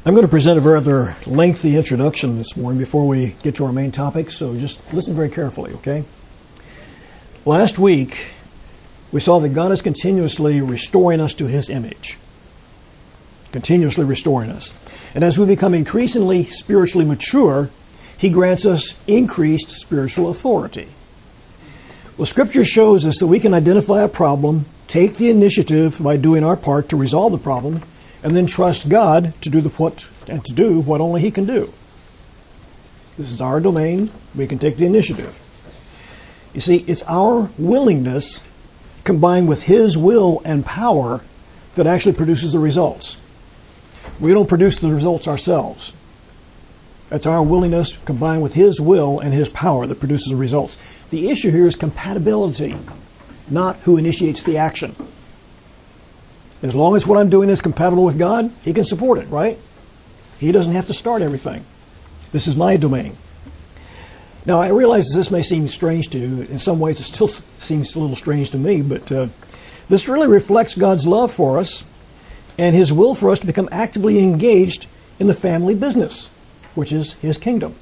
I'm going to present a rather lengthy introduction this morning before we get to our main topic, so just listen very carefully, okay? Last week, we saw that God is continuously restoring us to His image. Continuously restoring us. And as we become increasingly spiritually mature, He grants us increased spiritual authority. Well, Scripture shows us that we can identify a problem, take the initiative by doing our part to resolve the problem, and then trust God to do what only He can do. This is our domain. We can take the initiative. You see, it's our willingness combined with His will and power that actually produces the results. We don't produce the results ourselves. It's our willingness combined with His will and His power that produces the results. The issue here is compatibility, not who initiates the action. As long as what I'm doing is compatible with God, He can support it, right? He doesn't have to start everything. This is my domain. Now, I realize that this may seem strange to you. In some ways, it still seems a little strange to me, but this really reflects God's love for us and His will for us to become actively engaged in the family business, which is His kingdom.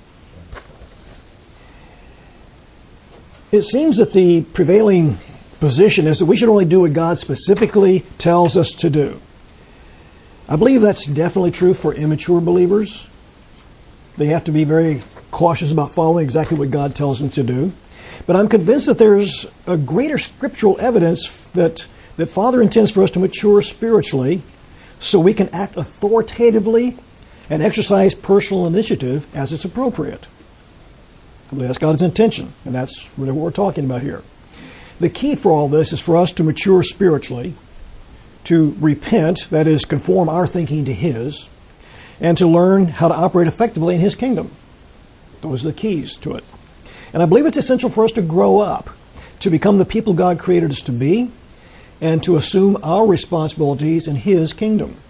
It seems that the prevailing position is that we should only do what God specifically tells us to do. I believe that's definitely true for immature believers. They have to be very cautious about following exactly what God tells them to do. But I'm convinced that there's a greater scriptural evidence that Father intends for us to mature spiritually so we can act authoritatively and exercise personal initiative as it's appropriate. I believe that's God's intention, and that's really what we're talking about here. The key for all this is for us to mature spiritually, to repent, that is, conform our thinking to His, and to learn how to operate effectively in His kingdom. Those are the keys to it. And I believe it's essential for us to grow up, to become the people God created us to be, and to assume our responsibilities in His kingdom.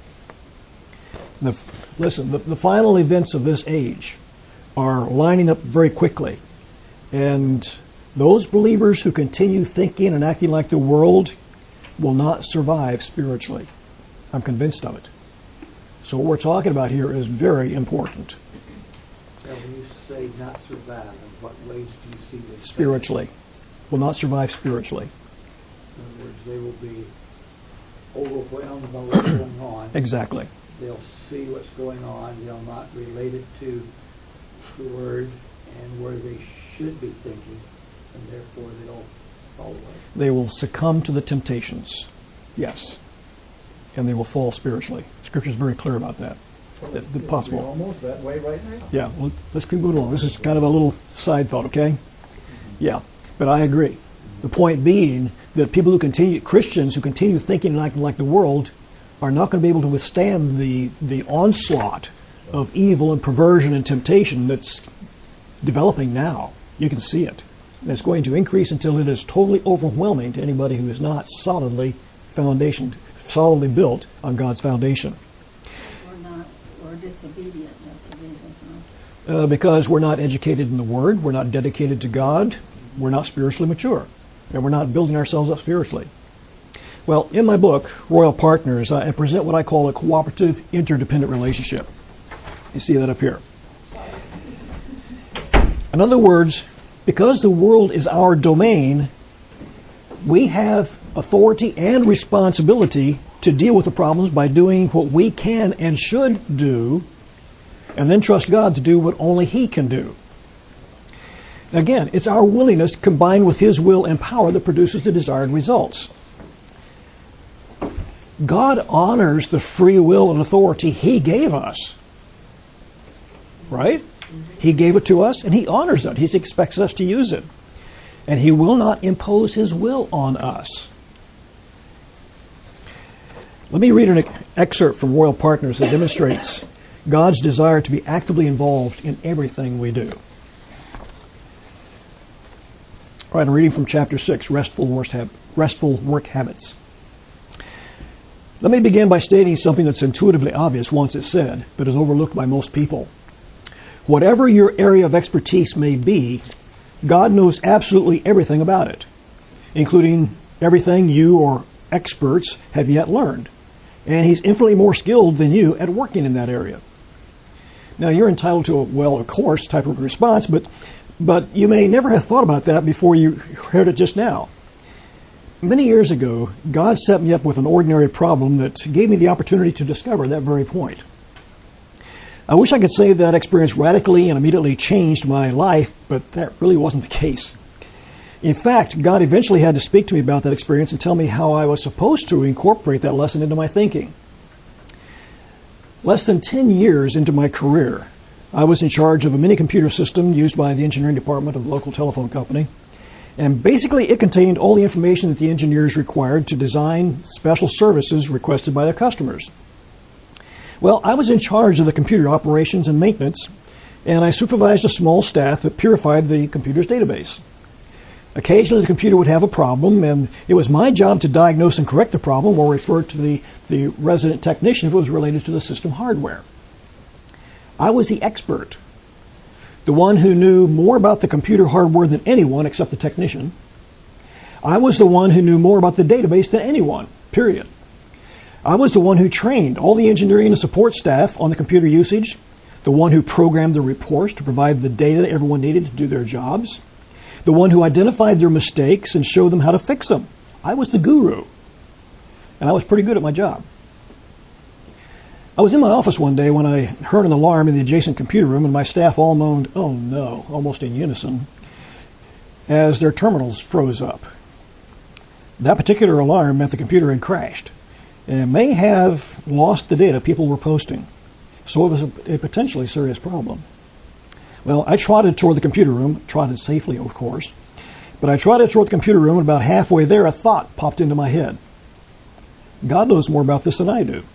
The final events of this age are lining up very quickly. And those believers who continue thinking and acting like the world will not survive spiritually. I'm convinced of it. So what we're talking about here is very important. Now, when you say not survive, in what ways do you see this? Spiritually. Will not survive spiritually. In other words, they will be overwhelmed by what's going on. Exactly. They'll see what's going on. They'll not relate it to the Word and where they should be thinking, and therefore they'll fall away. They will succumb to the temptations. Yes. And they will fall spiritually. Scripture is very clear about that. That's possible. We're almost that way right now. Yeah, well, let's keep moving along. This is kind of a little side thought, okay? Yeah, but I agree. The point being that Christians who continue thinking and acting like the world are not going to be able to withstand the onslaught of evil and perversion and temptation that's developing now. You can see it. And it's going to increase until it is totally overwhelming to anybody who is not solidly built on God's foundation. Or disobedient. Because we're not educated in the Word, we're not dedicated to God, we're not spiritually mature, and we're not building ourselves up spiritually. Well, in my book, Royal Partners, I present what I call a cooperative interdependent relationship. You see that up here. In other words, because the world is our domain, we have authority and responsibility to deal with the problems by doing what we can and should do, and then trust God to do what only He can do. Again, it's our willingness combined with His will and power that produces the desired results. God honors the free will and authority He gave us. Right? He gave it to us and He honors it. He expects us to use it. And He will not impose His will on us. Let me read an excerpt from Royal Partners that demonstrates God's desire to be actively involved in everything we do. All right, I'm reading from chapter 6, Restful Work Habits. Let me begin by stating something that's intuitively obvious once it's said, but is overlooked by most people. Whatever your area of expertise may be, God knows absolutely everything about it, including everything you or experts have yet learned. and he's infinitely more skilled than you at working in that area. Now, you're entitled to a, well, of course, type of response, but you may never have thought about that before you heard it just now. Many years ago, God set me up with an ordinary problem that gave me the opportunity to discover that very point. I wish I could say that experience radically and immediately changed my life, but that really wasn't the case. In fact, God eventually had to speak to me about that experience and tell me how I was supposed to incorporate that lesson into my thinking. Less than 10 years into my career, I was in charge of a mini computer system used by the engineering department of the local telephone company. And basically, it contained all the information that the engineers required to design special services requested by their customers. Well, I was in charge of the computer operations and maintenance, and I supervised a small staff that purified the computer's database. Occasionally, the computer would have a problem, and it was my job to diagnose and correct the problem or refer to the resident technician if it was related to the system hardware. I was the expert, the one who knew more about the computer hardware than anyone except the technician. I was the one who knew more about the database than anyone, period. I was the one who trained all the engineering and support staff on the computer usage, the one who programmed the reports to provide the data that everyone needed to do their jobs, the one who identified their mistakes and showed them how to fix them. I was the guru, and I was pretty good at my job. I was in my office one day when I heard an alarm in the adjacent computer room, and my staff all moaned, "Oh no," almost in unison, as their terminals froze up. That particular alarm meant the computer had crashed, and it may have lost the data people were posting. So it was a potentially serious problem. Well, I trotted toward the computer room, trotted safely, of course, but I trotted toward the computer room, and about halfway there, a thought popped into my head. God knows more about this than I do.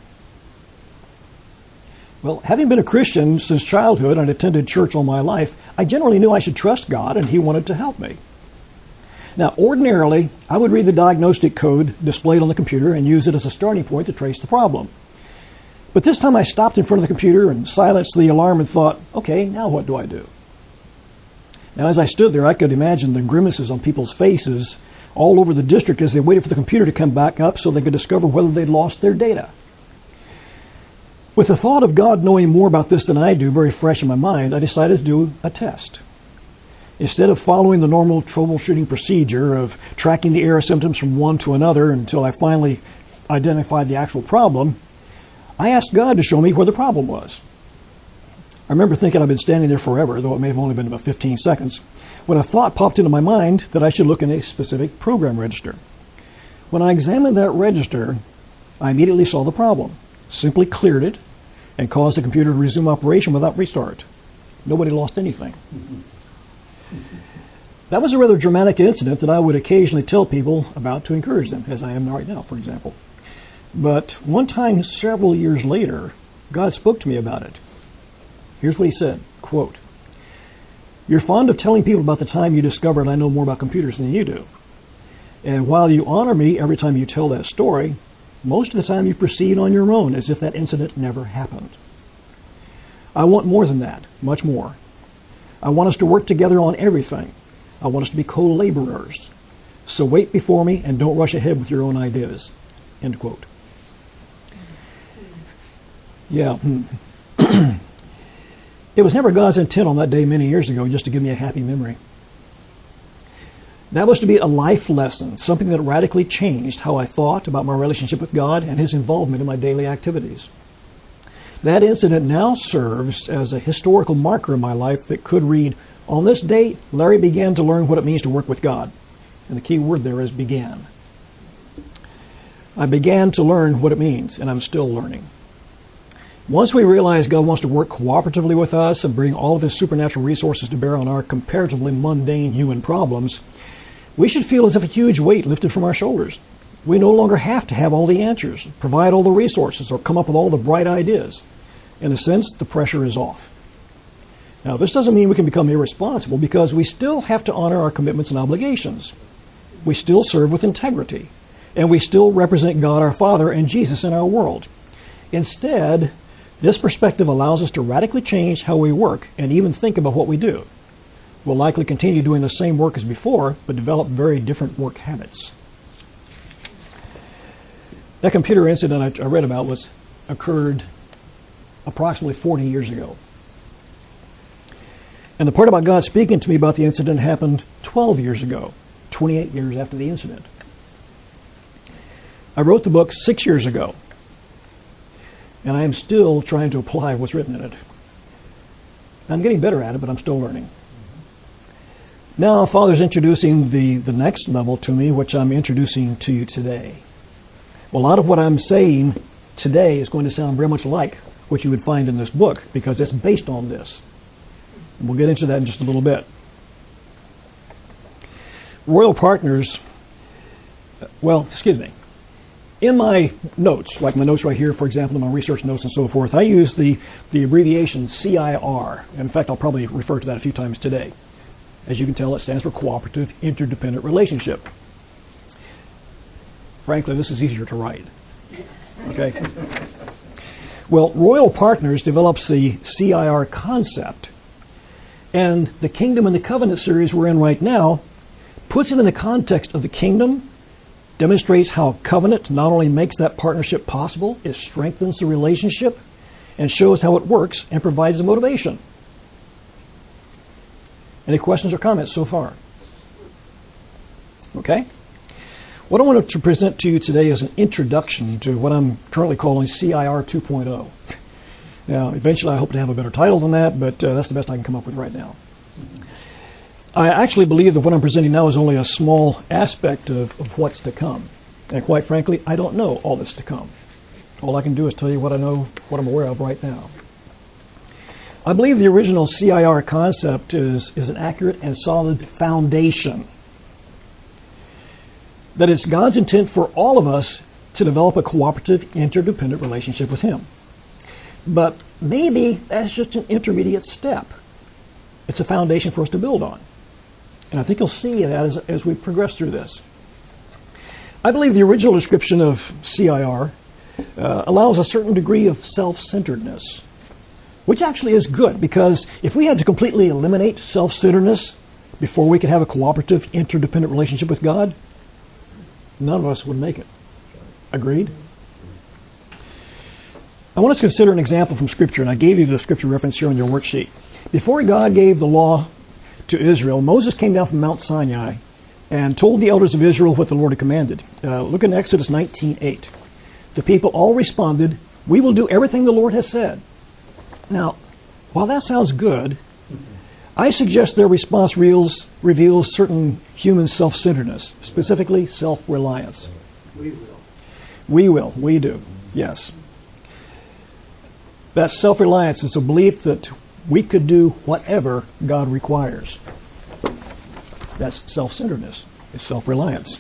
Well, having been a Christian since childhood and attended church all my life, I generally knew I should trust God, and He wanted to help me. Now, ordinarily, I would read the diagnostic code displayed on the computer and use it as a starting point to trace the problem. But this time I stopped in front of the computer and silenced the alarm and thought, okay, now what do I do? Now, as I stood there, I could imagine the grimaces on people's faces all over the district as they waited for the computer to come back up so they could discover whether they'd lost their data. With the thought of God knowing more about this than I do very fresh in my mind, I decided to do a test. Instead of following the normal troubleshooting procedure of tracking the error symptoms from one to another until I finally identified the actual problem, I asked God to show me where the problem was. I remember thinking I'd been standing there forever, though it may have only been about 15 seconds, when a thought popped into my mind that I should look in a specific program register. When I examined that register, I immediately saw the problem. Simply cleared it and caused the computer to resume operation without restart. Nobody lost anything. That was a rather dramatic incident that I would occasionally tell people about to encourage them, as I am right now, for example. But one time, several years later, God spoke to me about it. Here's what He said, quote, "You're fond of telling people about the time you discovered I know more about computers than you do. And while you honor me every time you tell that story, most of the time you proceed on your own as if that incident never happened. I want more than that, much more. I want us to work together on everything. I want us to be co-laborers. So wait before me and don't rush ahead with your own ideas." End quote. Yeah. It was never God's intent on that day many years ago just to give me a happy memory. That was to be a life lesson, something that radically changed how I thought about my relationship with God and His involvement in my daily activities. That incident now serves as a historical marker in my life that could read, "On this date, Larry began to learn what it means to work with God." And the key word there is began. I began to learn what it means, and I'm still learning. Once we realize God wants to work cooperatively with us and bring all of His supernatural resources to bear on our comparatively mundane human problems, we should feel as if a huge weight lifted from our shoulders. We no longer have to have all the answers, provide all the resources, or come up with all the bright ideas. In a sense, the pressure is off. Now, this doesn't mean we can become irresponsible, because we still have to honor our commitments and obligations. We still serve with integrity, and we still represent God our Father and Jesus in our world. Instead, this perspective allows us to radically change how we work and even think about what we do. We'll likely continue doing the same work as before, but develop very different work habits. That computer incident I read about occurred approximately 40 years ago. And the part about God speaking to me about the incident happened 12 years ago, 28 years after the incident. I wrote the book 6 years ago, and I am still trying to apply what's written in it. I'm getting better at it, but I'm still learning. Now, Father's introducing the next level to me, which I'm introducing to you today. Well, a lot of what I'm saying today is going to sound very much like what you would find in this book, because it's based on this. And we'll get into that in just a little bit. Royal Partners, in my notes, like my notes right here, for example, in my research notes and so forth, I use the abbreviation CIR. In fact, I'll probably refer to that a few times today. As you can tell, it stands for Cooperative Interdependent Relationship. Frankly, this is easier to write. Okay? Well, Royal Partners develops the CIR concept. And the Kingdom and the Covenant series we're in right now puts it in the context of the kingdom, demonstrates how covenant not only makes that partnership possible, it strengthens the relationship, and shows how it works and provides the motivation. Any questions or comments so far? Okay? What I wanted to present to you today is an introduction to what I'm currently calling CIR 2.0. Now, eventually I hope to have a better title than that, but that's the best I can come up with right now. I actually believe that what I'm presenting now is only a small aspect of what's to come. And quite frankly, I don't know all that's to come. All I can do is tell you what I know, what I'm aware of right now. I believe the original CIR concept is an accurate and solid foundation. That it's God's intent for all of us to develop a cooperative, interdependent relationship with Him. But maybe that's just an intermediate step. It's a foundation for us to build on. And I think you'll see that as we progress through this. I believe the original description of CIR allows a certain degree of self-centeredness, which actually is good, because if we had to completely eliminate self-centeredness before we could have a cooperative, interdependent relationship with God, none of us would make it. Agreed? I want us to consider an example from Scripture, and I gave you the Scripture reference here on your worksheet. Before God gave the law to Israel, Moses came down from Mount Sinai and told the elders of Israel what the Lord had commanded. Look in Exodus 19:8. The people all responded, "We will do everything the Lord has said." Now, while that sounds good, I suggest their response reveals certain human self-centeredness, specifically self-reliance. We do, yes. That self-reliance is a belief that we could do whatever God requires. That's self-centeredness. It's self-reliance.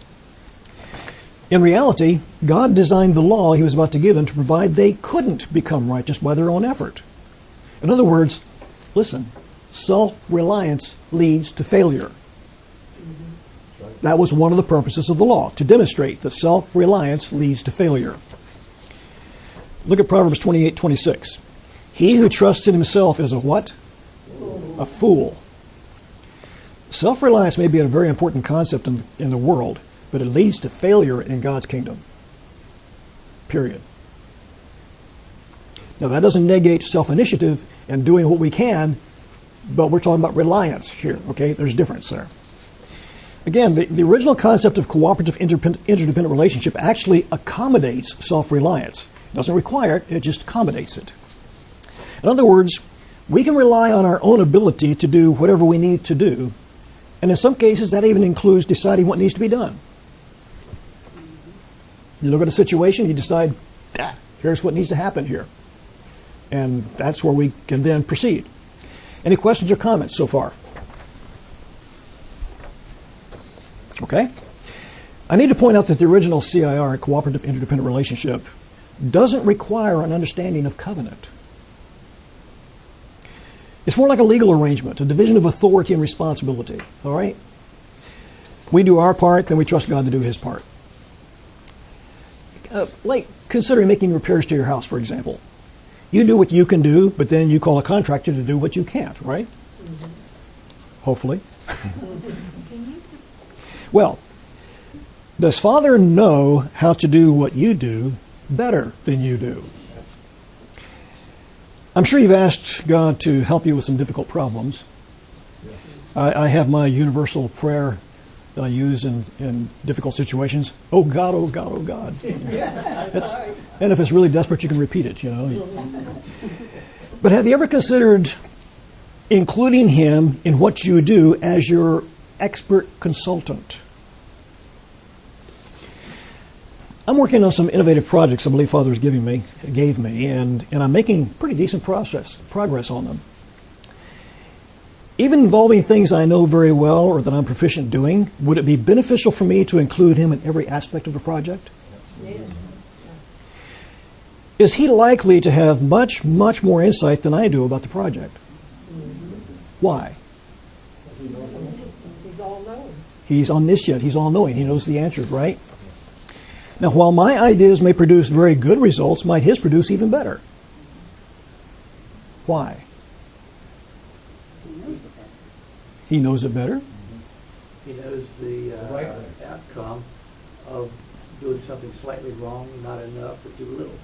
In reality, God designed the law He was about to give them to provide they couldn't become righteous by their own effort. In other words, listen, self-reliance leads to failure. That was one of the purposes of the law, to demonstrate that self-reliance leads to failure. Look at Proverbs 28:26. He who trusts in himself is a what? A fool. Self-reliance may be a very important concept in the world, but it leads to failure in God's kingdom. Period. Now, that doesn't negate self-initiative and doing what we can, but we're talking about reliance here, okay? There's a difference there. Again, the original concept of cooperative interdependent relationship actually accommodates self-reliance. It doesn't require it, it just accommodates it. In other words, we can rely on our own ability to do whatever we need to do, and in some cases that even includes deciding what needs to be done. You look at a situation, you decide, here's what needs to happen here. And that's where we can then proceed. Any questions or comments so far? Okay. I need to point out that the original CIR, Cooperative Interdependent Relationship, doesn't require an understanding of covenant. It's more like a legal arrangement, a division of authority and responsibility. All right? We do our part, then we trust God to do His part. Like considering making repairs to your house, for example. You do what you can do, but then you call a contractor to do what you can't, right? Mm-hmm. Hopefully. Well, Does Father know how to do what you do better than you do? I'm sure you've asked God to help you with some difficult problems. Yes. I have my universal prayer that I use in difficult situations. Oh God, oh God, oh God. And if it's really desperate, you can repeat it, But have you ever considered including Him in what you do as your expert consultant? I'm working on some innovative projects I believe Father gave me, and I'm making pretty decent progress on them. Even involving things I know very well or that I'm proficient doing, would it be beneficial for me to include Him in every aspect of the project? Yes. Is He likely to have much, much more insight than I do about the project? Why? He's all-knowing. He's omniscient. He's all-knowing. He knows the answers, right? Now, while my ideas may produce very good results, might His produce even better? Why? He knows it better. He knows the outcome of doing something slightly wrong, not enough, or too little.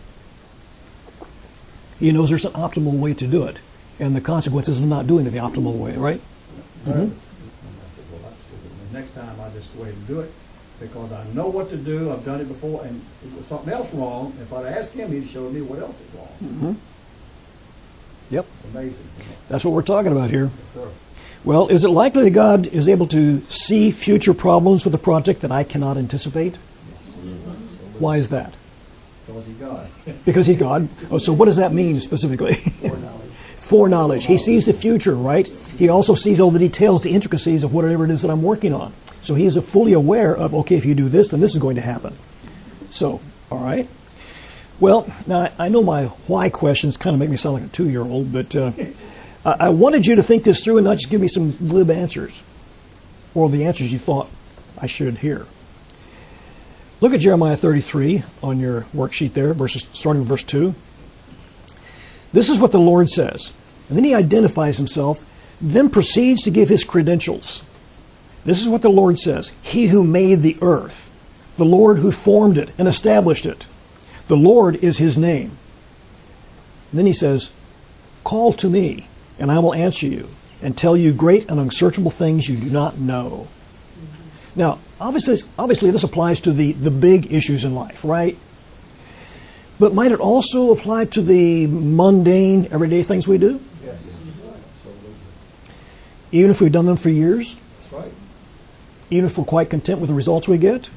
He knows there's an optimal way to do it, and the consequences of not doing it the optimal way, right? And I said, well, that's good. The next time I just go ahead and do it because I know what to do. I've done it before, and if there's something else wrong, if I'd asked Him, He'd show me what else is wrong. Mm-hmm. Yep. It's amazing. That's what we're talking about here. Yes, sir. Well, is it likely that God is able to see future problems with a project that I cannot anticipate? Why is that? Because He's God. Because He's God. Oh, so what does that mean specifically? Foreknowledge. Foreknowledge. He sees the future, right? He also sees all the details, the intricacies of whatever it is that I'm working on. So He is fully aware of, okay, if you do this, then this is going to happen. So, all right. Well, now I know my why questions kind of make me sound like a 2-year-old, but I wanted you to think this through and not just give me some glib answers or the answers you thought I should hear. Look at Jeremiah 33 on your worksheet there, starting with verse 2. This is what the Lord says. And then He identifies Himself, then proceeds to give His credentials. This is what the Lord says. He who made the earth, the Lord who formed it and established it. The Lord is His name. And then He says, call to me, and I will answer you, and tell you great and unsearchable things you do not know. Now, obviously this applies to the big issues in life, right? But might it also apply to the mundane, everyday things we do? Yes. Absolutely. Even if we've done them for years? That's right. Even if we're quite content with the results we get?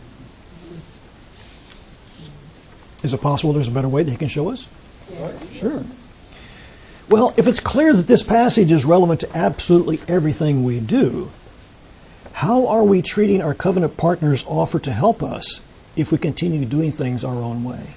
Is it possible there's a better way that He can show us? Right. Sure. Well, if it's clear that this passage is relevant to absolutely everything we do, how are we treating our covenant partner's offer to help us if we continue doing things our own way?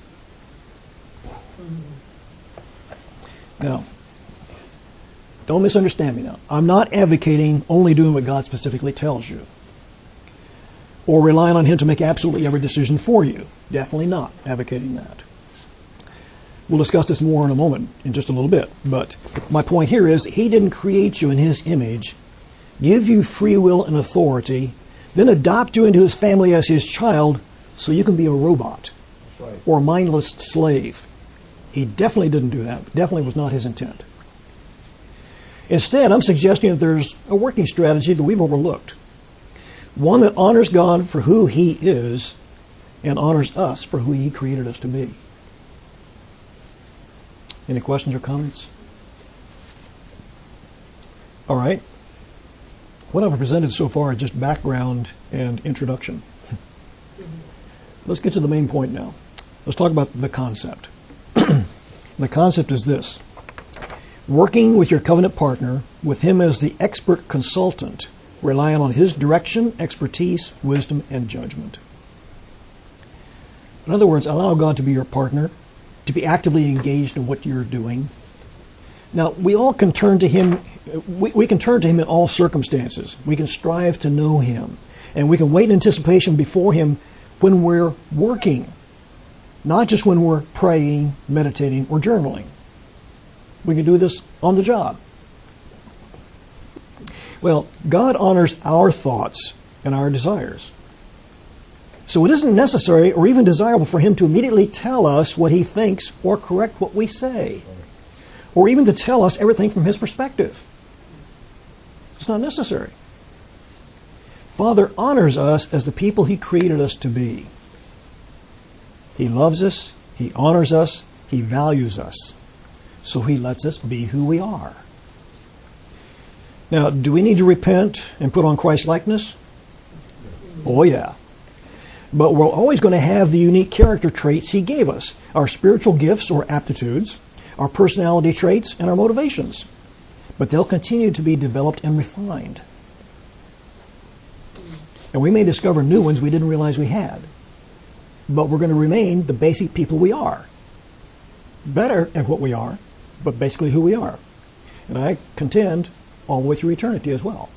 Now, don't misunderstand me now. I'm not advocating only doing what God specifically tells you, or relying on Him to make absolutely every decision for you. Definitely not advocating that. We'll discuss this more in a moment, in just a little bit. But my point here is He didn't create you in His image, give you free will and authority, then adopt you into His family as His child so you can be a robot Right. or a mindless slave. He definitely didn't do that. Definitely was not His intent. Instead, I'm suggesting that there's a working strategy that we've overlooked. One that honors God for who He is and honors us for who He created us to be. Any questions or comments? All right. What I've presented so far is just background and introduction. Let's get to the main point now. Let's talk about the concept. The concept is this. Working with your covenant partner, with him as the expert consultant, relying on his direction, expertise, wisdom, and judgment. In other words, allow God to be your partner, to be actively engaged in what you're doing. Now, we all can turn to Him. We can turn to Him in all circumstances. We can strive to know Him. And we can wait in anticipation before Him when we're working, not just when we're praying, meditating, or journaling. We can do this on the job. Well, God honors our thoughts and our desires. So it isn't necessary or even desirable for him to immediately tell us what he thinks or correct what we say, or even to tell us everything from his perspective. It's not necessary. Father honors us as the people he created us to be. He loves us, he honors us, he values us. So he lets us be who we are. Now, do we need to repent and put on Christ-likeness? Oh, yeah. But we're always going to have the unique character traits he gave us, our spiritual gifts or aptitudes, our personality traits, and our motivations. But they'll continue to be developed and refined. And we may discover new ones we didn't realize we had. But we're going to remain the basic people we are. Better at what we are, but basically who we are. And I contend all the way through eternity as well.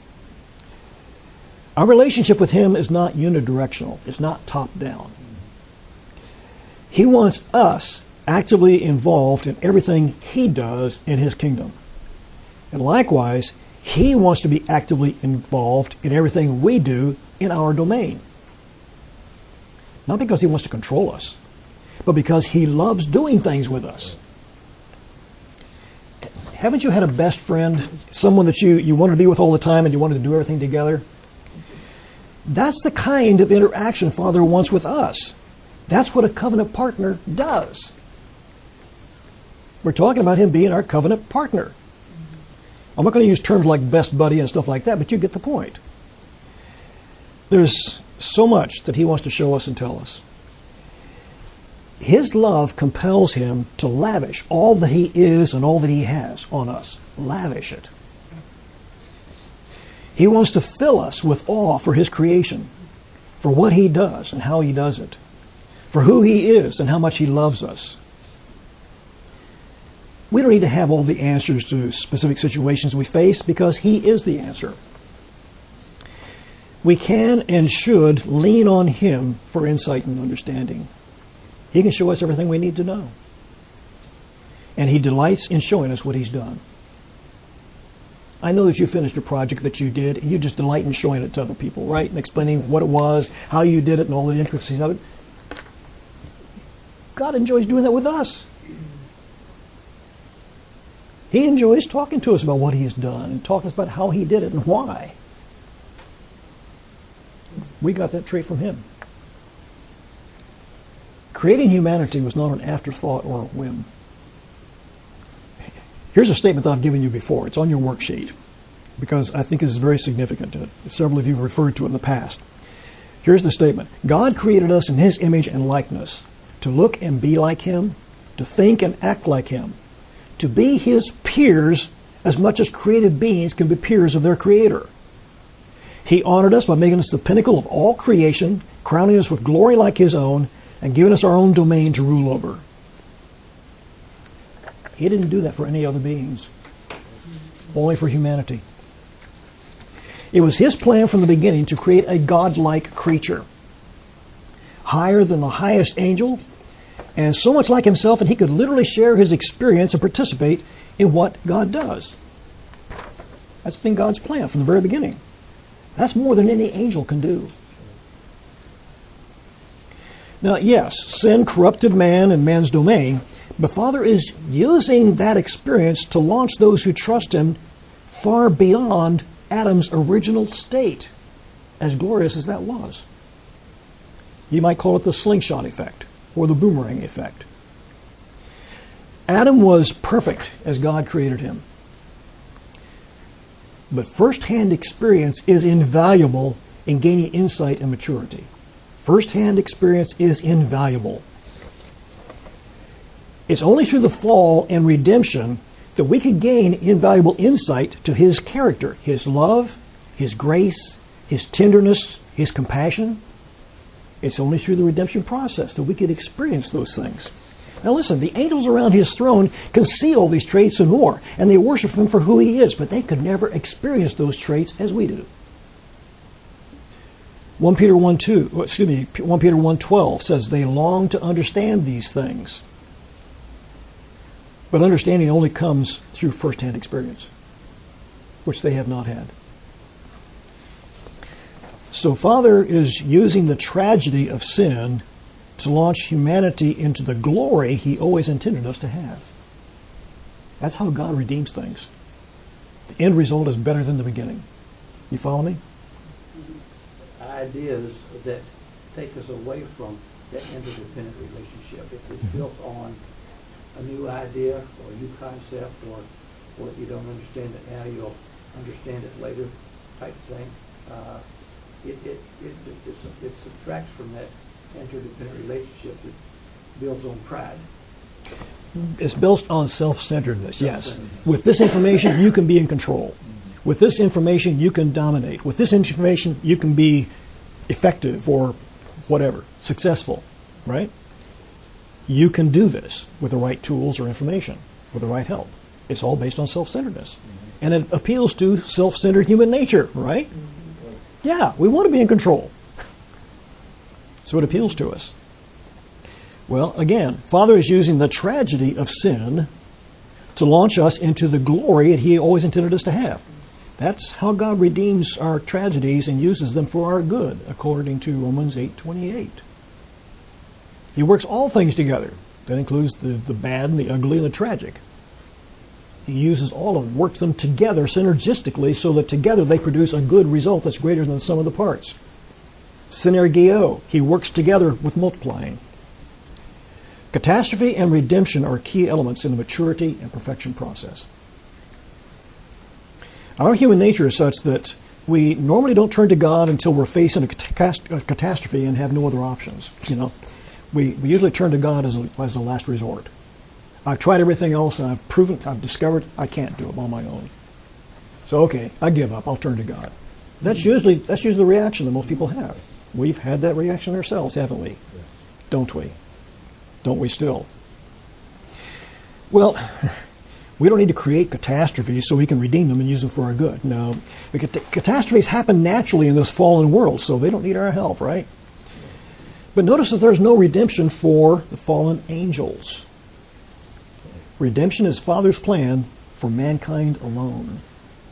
Our relationship with him is not unidirectional. It's not top-down. He wants us actively involved in everything he does in his kingdom. And likewise, he wants to be actively involved in everything we do in our domain. Not because he wants to control us, but because he loves doing things with us. Haven't you had a best friend, someone that you wanted to be with all the time and you wanted to do everything together? That's the kind of interaction Father wants with us. That's what a covenant partner does. We're talking about him being our covenant partner. I'm not going to use terms like best buddy and stuff like that, but you get the point. There's so much that he wants to show us and tell us. His love compels him to lavish all that he is and all that he has on us. Lavish it. He wants to fill us with awe for his creation, for what he does and how he does it, for who he is and how much he loves us. We don't need to have all the answers to specific situations we face because he is the answer. We can and should lean on him for insight and understanding. He can show us everything we need to know. And he delights in showing us what he's done. I know that you finished a project that you did, and you just delight in showing it to other people, right? And explaining what it was, how you did it, and all the intricacies of it. God enjoys doing that with us. He enjoys talking to us about what he's done and talking about how he did it and why. We got that trait from him. Creating humanity was not an afterthought or a whim. Here's a statement that I've given you before. It's on your worksheet because I think this is very significant. Several of you have referred to it in the past. Here's the statement. God created us in his image and likeness to look and be like him, to think and act like him, to be his peers as much as created beings can be peers of their creator. He honored us by making us the pinnacle of all creation, crowning us with glory like his own, and giving us our own domain to rule over. He didn't do that for any other beings, only for humanity. It was his plan from the beginning to create a godlike creature, higher than the highest angel, and so much like himself that he could literally share his experience and participate in what God does. That's been God's plan from the very beginning. That's more than any angel can do. Now, yes, sin corrupted man and man's domain, but Father is using that experience to launch those who trust him far beyond Adam's original state, as glorious as that was. You might call it the slingshot effect or the boomerang effect. Adam was perfect as God created him. But first-hand experience is invaluable in gaining insight and maturity. First-hand experience is invaluable. It's only through the fall and redemption that we can gain invaluable insight to his character, his love, his grace, his tenderness, his compassion. It's only through the redemption process that we can experience those things. Now listen, the angels around his throne can see all these traits and more, and they worship him for who he is, but they could never experience those traits as we do. 1 Peter 1:12 says they long to understand these things. But understanding only comes through first-hand experience, which they have not had. So Father is using the tragedy of sin to launch humanity into the glory He always intended us to have. That's how God redeems things. The end result is better than the beginning. You follow me? Ideas that take us away from that interdependent relationship. If it's built on a new idea or a new concept, or you don't understand it now, you'll understand it later type thing, it subtracts from that interdependent relationship that builds on pride. It's built on self-centeredness, yes. With this information, you can be in control. With this information, you can dominate. With this information, you can be effective or whatever, successful, right? You can do this with the right tools or information, with the right help. It's all based on self-centeredness. And it appeals to self-centered human nature, right? Yeah, we want to be in control. So it appeals to us. Well, again, Father is using the tragedy of sin to launch us into the glory that He always intended us to have. That's how God redeems our tragedies and uses them for our good, according to Romans 8:28. He works all things together. That includes the bad and the ugly and the tragic. He uses all of them, works them together synergistically so that together they produce a good result that's greater than the sum of the parts. Synergio, He works together with multiplying. Catastrophe and redemption are key elements in the maturity and perfection process. Our human nature is such that we normally don't turn to God until we're facing a catastrophe and have no other options. We usually turn to God as a last resort. I've tried everything else and I've discovered I can't do it on my own. So okay, I give up. I'll turn to God. That's usually the reaction that most people have. We've had that reaction ourselves, haven't we? Yes. Don't we? Don't we still? Well, we don't need to create catastrophes so we can redeem them and use them for our good. No. Catastrophes happen naturally in this fallen world, so they don't need our help, right? But notice that there's no redemption for the fallen angels. Redemption is Father's plan for mankind alone.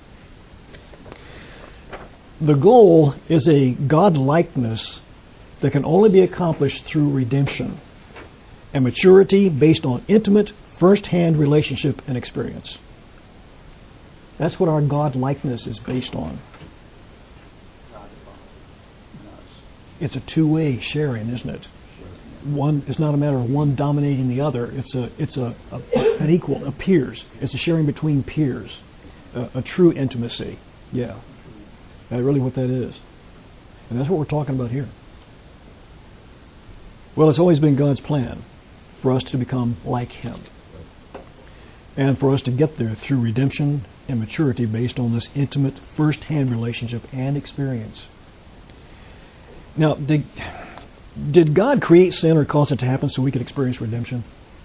The goal is a God-likeness that can only be accomplished through redemption and maturity based on intimate, first-hand relationship and experience. That's what our God-likeness is based on. It's a two-way sharing, isn't it? It's not a matter of one dominating the other. It's an equal, a peers. It's a sharing between peers, a true intimacy. Yeah, that's really what that is, and that's what we're talking about here. Well, it's always been God's plan for us to become like Him, and for us to get there through redemption and maturity based on this intimate, first-hand relationship and experience. Now, did God create sin or cause it to happen so we could experience redemption?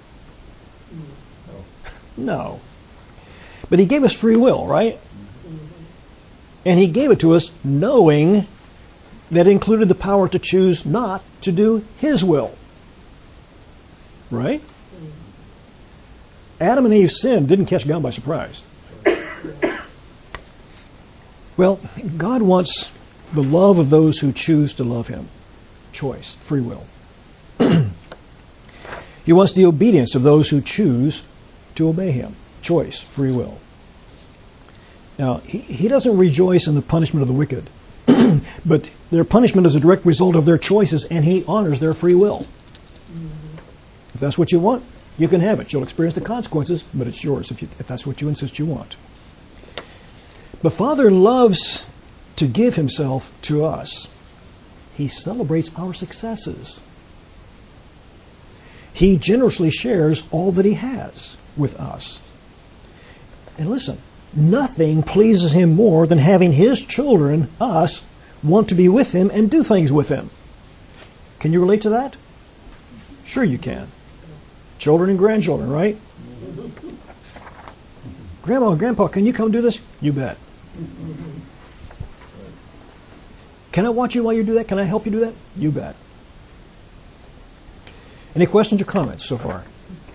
No. But He gave us free will, right? And He gave it to us knowing that it included the power to choose not to do His will. Right? Adam and Eve's sin didn't catch God by surprise. Well, God wants the love of those who choose to love Him. Choice, free will. He wants the obedience of those who choose to obey Him. Choice, free will. Now, He doesn't rejoice in the punishment of the wicked, but their punishment is a direct result of their choices, and He honors their free will. If that's what you want, you can have it. You'll experience the consequences, but it's yours if that's what you insist you want. But Father loves to give Himself to us. He celebrates our successes. He generously shares all that He has with us. And listen, nothing pleases Him more than having His children, us, want to be with Him and do things with Him. Can you relate to that? Sure you can. Children and grandchildren, right? Grandma and Grandpa, can you come do this? You bet. Can I watch you while you do that? Can I help you do that? You bet. Any questions or comments so far?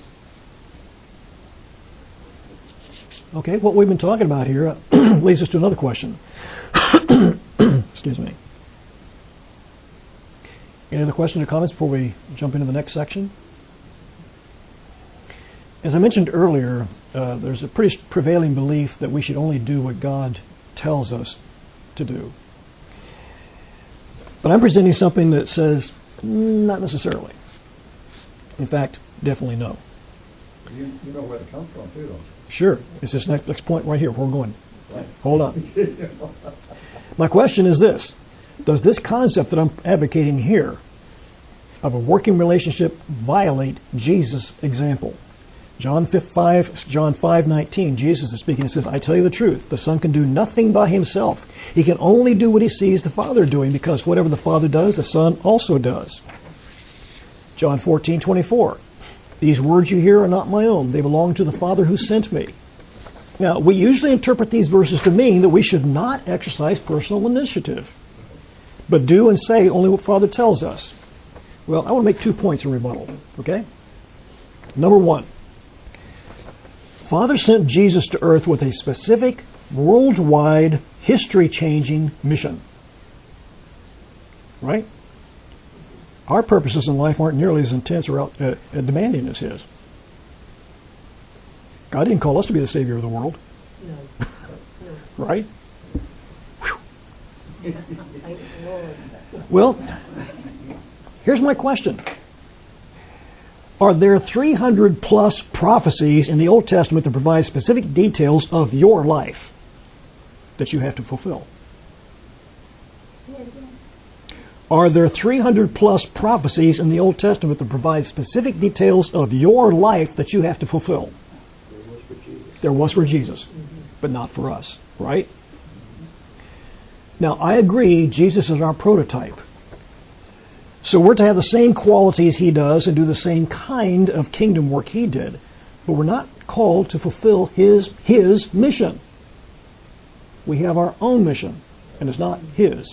Okay, what we've been talking about here leads us to another question. Excuse me. Any other questions or comments before we jump into the next section? As I mentioned earlier, there's a pretty prevailing belief that we should only do what God tells us to do. But I'm presenting something that says not necessarily. In fact, definitely no. You know where it comes from, too, don't you? Sure. It's this next point right here where we're going. Right. Hold on. My question is this. Does this concept that I'm advocating here of a working relationship violate Jesus' example? John 5:19, Jesus is speaking. He says, I tell you the truth, the Son can do nothing by himself. He can only do what he sees the Father doing, because whatever the Father does, the Son also does. John 14:24, these words you hear are not my own. They belong to the Father who sent me. Now, we usually interpret these verses to mean that we should not exercise personal initiative, but do and say only what Father tells us. Well, I want to make 2 points in rebuttal, okay? Number one, Father sent Jesus to earth with a specific, worldwide, history-changing mission. Right? Our purposes in life aren't nearly as intense or demanding as his. God didn't call us to be the Savior of the world. No. Right? Well, here's my question. Are there 300 plus prophecies in the Old Testament that provide specific details of your life that you have to fulfill? Are there 300 plus prophecies in the Old Testament that provide specific details of your life that you have to fulfill? There was for Jesus, but not for us, right? Now, I agree Jesus is our prototype. So we're to have the same qualities he does and do the same kind of kingdom work he did. But we're not called to fulfill his mission. We have our own mission, and it's not his.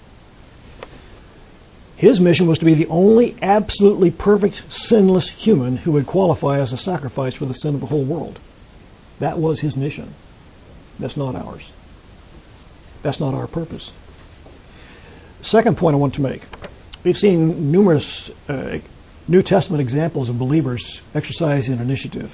His mission was to be the only absolutely perfect, sinless human who would qualify as a sacrifice for the sin of the whole world. That was his mission. That's not ours. That's not our purpose. Second point I want to make. We've seen numerous New Testament examples of believers exercising initiative.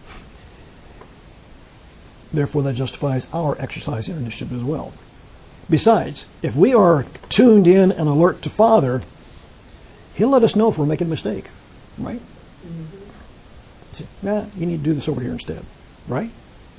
Therefore, that justifies our exercising initiative as well. Besides, if we are tuned in and alert to Father, he'll let us know if we're making a mistake, right? Say, nah, you need to do this over here instead, right?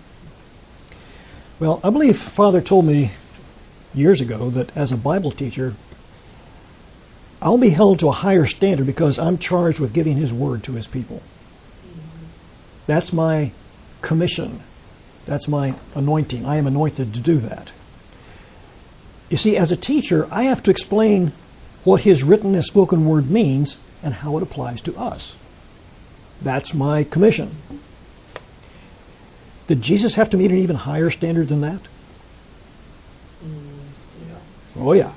Well, I believe Father told me years ago that as a Bible teacher, I'll be held to a higher standard because I'm charged with giving his word to his people. That's my commission. That's my anointing. I am anointed to do that. You see, as a teacher, I have to explain what his written and spoken word means and how it applies to us. That's my commission. Did Jesus have to meet an even higher standard than that? Oh, yeah.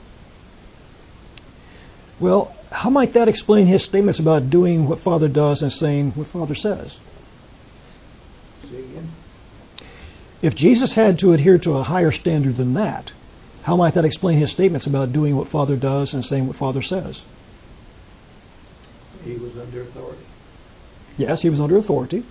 Well, how might that explain his statements about doing what Father does and saying what Father says? Say again? If Jesus had to adhere to a higher standard than that, how might that explain his statements about doing what Father does and saying what Father says? He was under authority. Yes, he was under authority.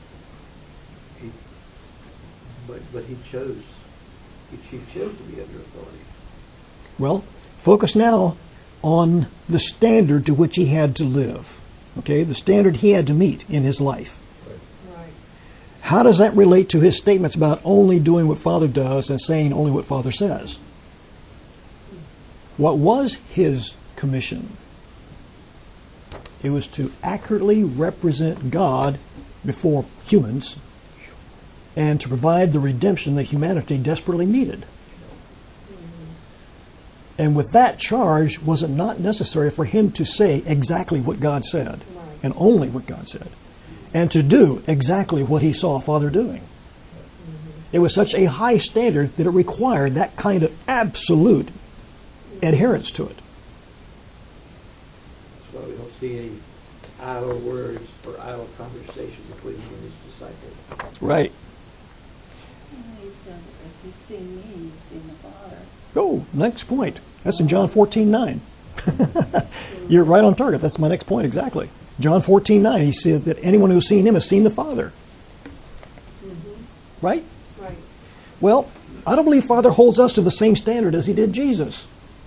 But he chose to be under authority. Well, focus now on the standard to which he had to live. Okay, the standard he had to meet in his life. Right. How does that relate to his statements about only doing what Father does and saying only what Father says? What was his commission? It was to accurately represent God before humans and to provide the redemption that humanity desperately needed. And with that charge, was it not necessary for him to say exactly what God said, and only what God said, and to do exactly what he saw Father doing? It was such a high standard that it required that kind of absolute adherence to it. That's why we don't see any idle words or idle conversation between him and his disciples. Right. He said, if you've seen me, you've seen the Father. Oh, next point. That's in John 14:9. You're right on target. That's my next point exactly. John 14:9, he said that anyone who's seen him has seen the Father. Right? Right. Well, I don't believe Father holds us to the same standard as he did Jesus.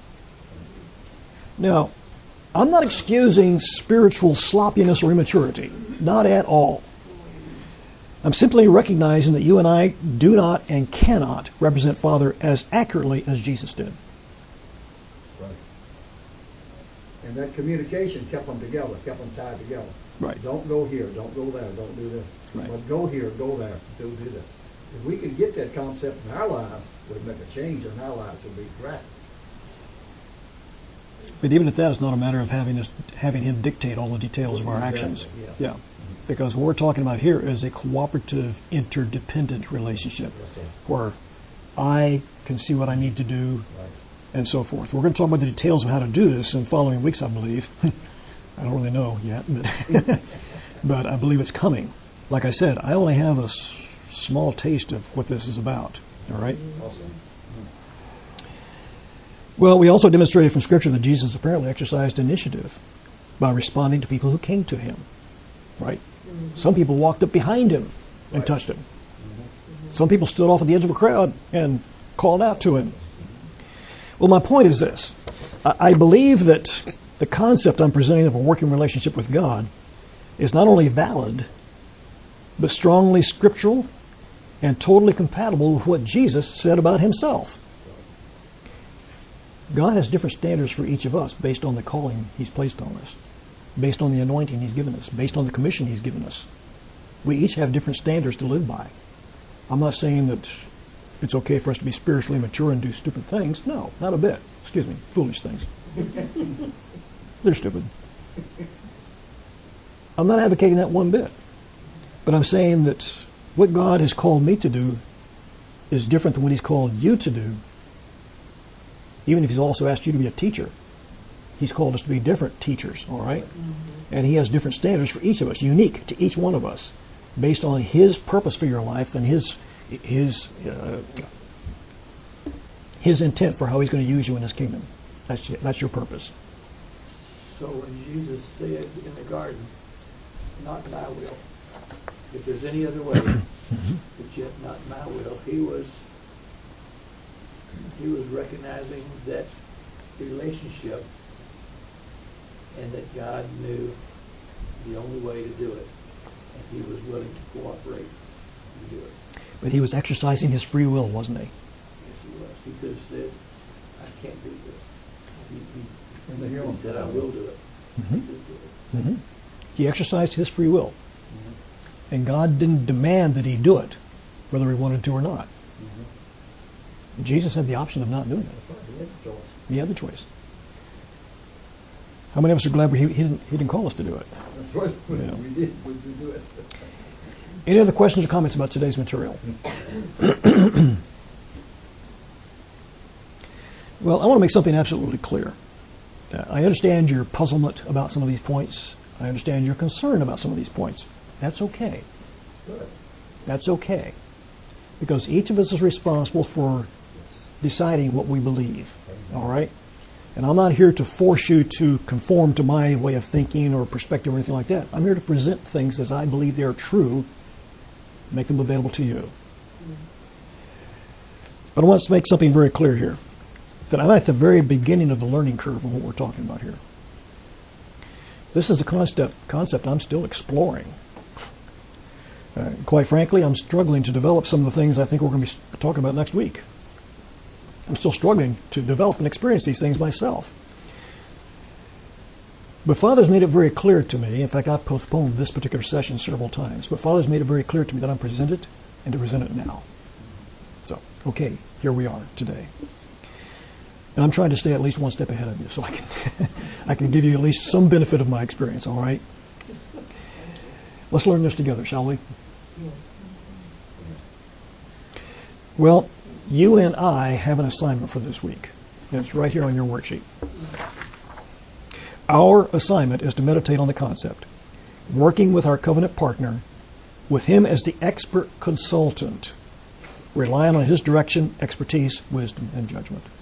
Now, I'm not excusing spiritual sloppiness or immaturity. Not at all. I'm simply recognizing that you and I do not and cannot represent Father as accurately as Jesus did. Right. And that communication kept them together, kept them tied together. Right. Don't go here, don't go there, don't do this. Right. But go here, go there, do this. If we could get that concept in our lives, it would make a change in our lives. It would be drastic. But even at that, it's not a matter of having him dictate all the details of our actions. Yes. Yeah. Because what we're talking about here is a cooperative, interdependent relationship Yes, sir. where I can see what I need to do Right. and so forth. We're going to talk about the details of how to do this in following weeks, I believe. I don't really know yet, but, but I believe it's coming. Like I said, I only have a small taste of what this is about. All right? Awesome. Well, we also demonstrated from Scripture that Jesus apparently exercised initiative by responding to people who came to him. Right? Some people walked up behind him and Right. touched him. Some people stood off at the edge of a crowd and called out to him. Well, my point is this. I believe that the concept I'm presenting of a working relationship with God is not only valid, but strongly scriptural and totally compatible with what Jesus said about himself. God has different standards for each of us based on the calling he's placed on us, based on the anointing he's given us, based on the commission he's given us. We each have different standards to live by. I'm not saying that it's okay for us to be spiritually mature and do stupid things. No, not a bit. Excuse me, foolish things. They're stupid. I'm not advocating that one bit. But I'm saying that what God has called me to do is different than what he's called you to do. Even if he's also asked you to be a teacher. He's called us to be different teachers, all right? And he has different standards for each of us, unique to each one of us, based on his purpose for your life and his intent for how he's going to use you in his kingdom. That's your purpose. So when Jesus said in the garden, not my will, if there's any other way, but yet not my will, he was recognizing that relationship and that God knew the only way to do it, and he was willing to cooperate and do it. But he was exercising his free will, wasn't he? Yes, he was. He could have said, I can't do this. He said, I will do it. Mm-hmm. He did do it. Mm-hmm. He exercised his free will. And God didn't demand that he do it, whether he wanted to or not. Jesus had the option of not doing it. He had the choice. How many of us are glad he didn't call us to do it? That's right. Yeah. We did do it. Any other questions or comments about today's material? Well, I want to make something absolutely clear. I understand your puzzlement about some of these points. I understand your concern about some of these points. That's okay. Good. That's okay. Because each of us is responsible for deciding what we believe. All right? And I'm not here to force you to conform to my way of thinking or perspective or anything like that. I'm here to present things as I believe they are true, make them available to you. But I want to make something very clear here. That I'm at the very beginning of the learning curve of what we're talking about here. This is a concept I'm still exploring. Quite frankly, I'm struggling to develop some of the things I think we're going to be talking about next week. I'm still struggling to develop and experience these things myself. But Father's made it very clear to me, in fact I've postponed this particular session several times, but Father's made it very clear to me that I'm present it and to present it now. So, okay, here we are today. And I'm trying to stay at least one step ahead of you so I can give you at least some benefit of my experience, all right? Let's learn this together, shall we? Well, you and I have an assignment for this week. And it's right here on your worksheet. Our assignment is to meditate on the concept, working with our covenant partner, with him as the expert consultant, relying on his direction, expertise, wisdom, and judgment.